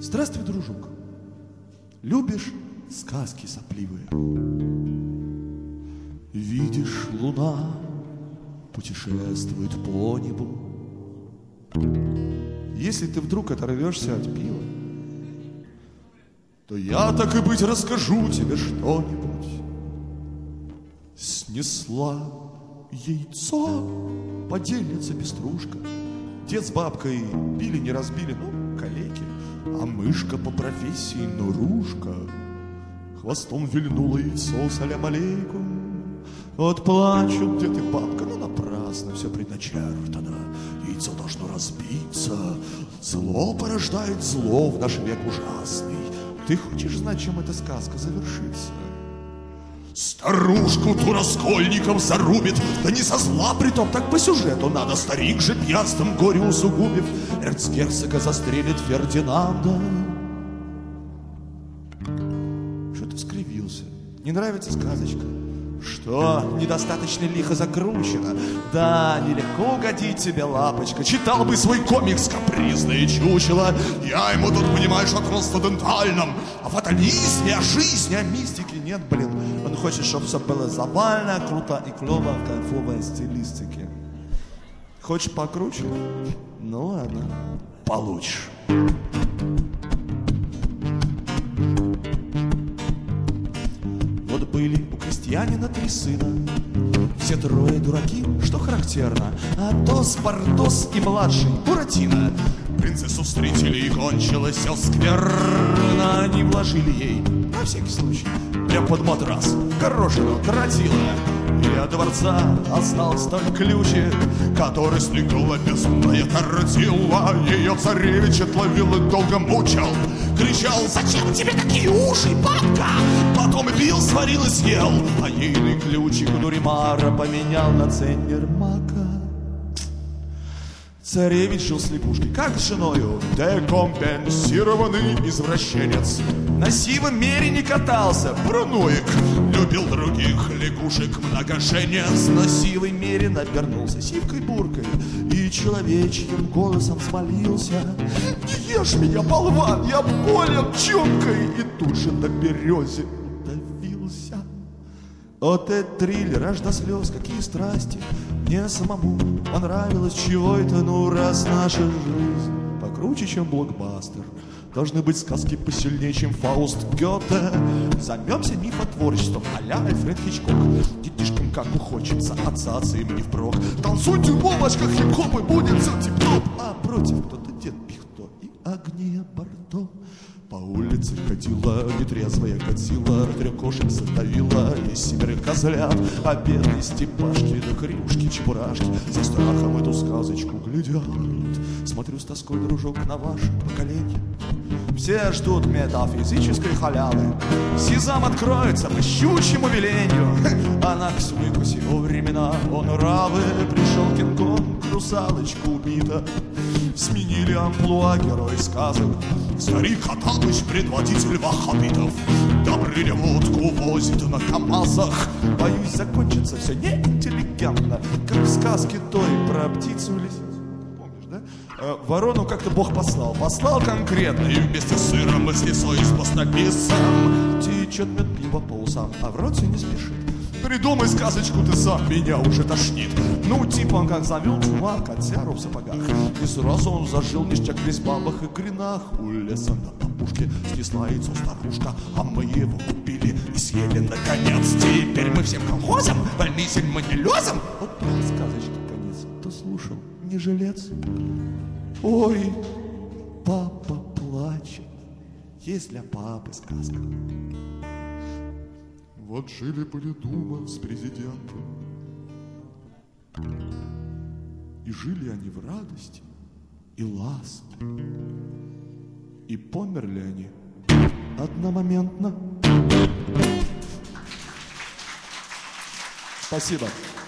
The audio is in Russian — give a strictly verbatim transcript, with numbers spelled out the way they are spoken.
Здравствуй, дружок. Любишь сказки сопливые? Видишь, луна путешествует по небу. Если ты вдруг оторвешься от пива, то я, так и быть, расскажу тебе что-нибудь. Снесла яйцо подельница пеструшка. Дед с бабкой били, не разбили, ну, калеки. А мышка по профессии нурушка хвостом вильнула яйцо, салям алейкум. Вот плачут дед и бабка, ну напрасно, все предначертано. Яйцо должно разбиться. Зло порождает зло в наш век ужасный. Ты хочешь знать, чем эта сказка завершится? Старушку ту раскольников зарубит, да не со зла притом, так по сюжету надо. Старик же пьянством горе усугубив, эрцгерцога застрелит Фердинанда. Что ты скривился? Не нравится сказочка? Что, недостаточно лихо закручено? Да, нелегко угодить тебе, лапочка. Читал бы свой комикс «Капризное чучело». Я ему тут, понимаешь, о трансцендентальном, о фатализме, о жизни, о мистике. Нет, блин, он хочет, чтобы все было завально, круто и клево в кайфовой стилистике. Хочешь покруче? Ну ладно, получишь. Вот были у крестьянина три сына, все трое дураки, что характерно. Атос, Портос и младший Буратино. Принцессу встретили и кончилось все скверно. Они вложили ей, на всякий случай, прям под матрас горошину тротила. И от дворца остался только ключик, который стригла безумная тортила. Ее царевич отловил и долго мучил. Кричал: зачем тебе такие уши, бабка? Потом и пил, сварил и съел. А ейный ключик у Дуримара поменял на центнер мака. Царевич жил с лягушкой, как с женою. Декомпенсированный извращенец. На сивом мере не катался, Брунуик. Любил других лягушек многоженец. На сивой мере навернулся сивкой-буркой и человечьим голосом смолился: не ешь меня, болван, я болен чумкой. И тут же на березе удавился. Вот это триллер, аж до слез, какие страсти. Мне самому понравилось чего это, ну раз наша жизнь покруче, чем блокбастер. Должны быть сказки посильнее, чем Фауст Гёте. Займемся мифотворчеством а-ля Альфред Хичкок. Детишкам как хочется, отцаться им не впрок. Танцуйте в бомбочках, хип-хоп и будет все тип-топ. А против кто-то дед Пихто и Агния Барто. По улице ходила нетрезвая катила, трех кошек задавила и семерых козлят. А бедные степашки да хрюшки, чебурашки за страхом эту сказочку глядят. Смотрю с тоской, дружок, на ваше поколение. Все ждут метафизической халявы. Сезам откроется по щучьему велению. А на Ксюйкусе во времена он равы. Пришел Кинг-Конг, русалочку убита. Сменили амплуа герой сказок. Старик Хаттабыч, предводитель ваххабитов. Добрыня водку возит на КамАЗах. Боюсь, закончится все неинтеллигентно, как в сказке той про птицу и лисицу. Помнишь, да? Э, ворону как-то Бог послал. Послал конкретно, и вместе с сыром и с лисой, и с постаписом течет мед пива по усам, а в рот все не спешит. Придумай сказочку ты сам, меня уже тошнит. Ну, типа он как завел чувак котяру в сапогах. И сразу он зажил ништяк весь в бабах и гринах. У леса на опушке снесла яйцо старушка, а мы его купили и съели наконец. Теперь мы всем колхозом, больницей мы не лезем. Вот сказочки конец, кто слушал, не жилец. Ой, папа плачет, есть для папы сказка. Вот жили-были Дума с президентом, и жили они в радости и ласке, и померли они одномоментно. Спасибо.